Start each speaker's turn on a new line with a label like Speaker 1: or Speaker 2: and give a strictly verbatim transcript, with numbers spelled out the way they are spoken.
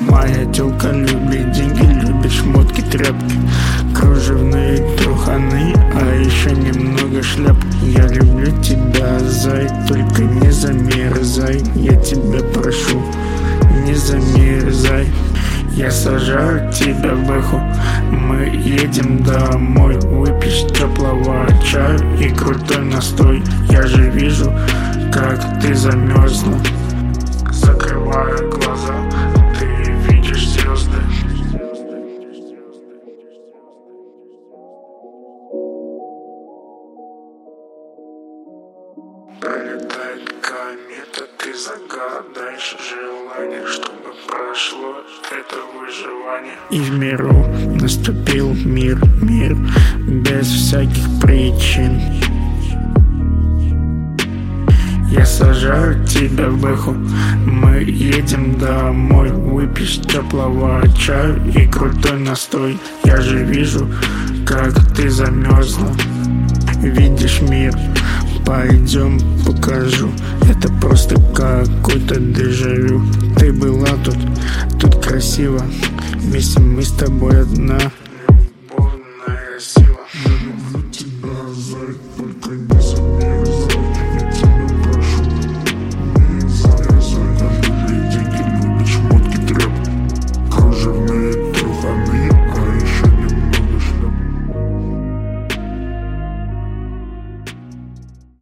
Speaker 1: Моя тёлка любит деньги, любит шмотки, тряпки, кружевные труханы, а еще немного шляп. Я люблю тебя, зай, только не замерзай. Я тебя прошу, не замерзай. Я сажаю тебя в эхо, мы едем домой. Выпьешь теплого чаю и крутой настой. Я же вижу, как ты замерзла. Закрывая глаза, ты видишь звезды. Пролетает комета, ты загадаешь желание, чтобы прошло это выживание. И в миру наступил мир, мир без всяких причин. Я сажаю тебя в эхо, мы едем домой. Выпьешь теплого чаю и крутой настой. Я же вижу, как ты замерзла. Видишь мир, пойдем покажу. Это просто какой-то дежавю. Ты была тут, тут красиво. Вместе мы с тобой одна.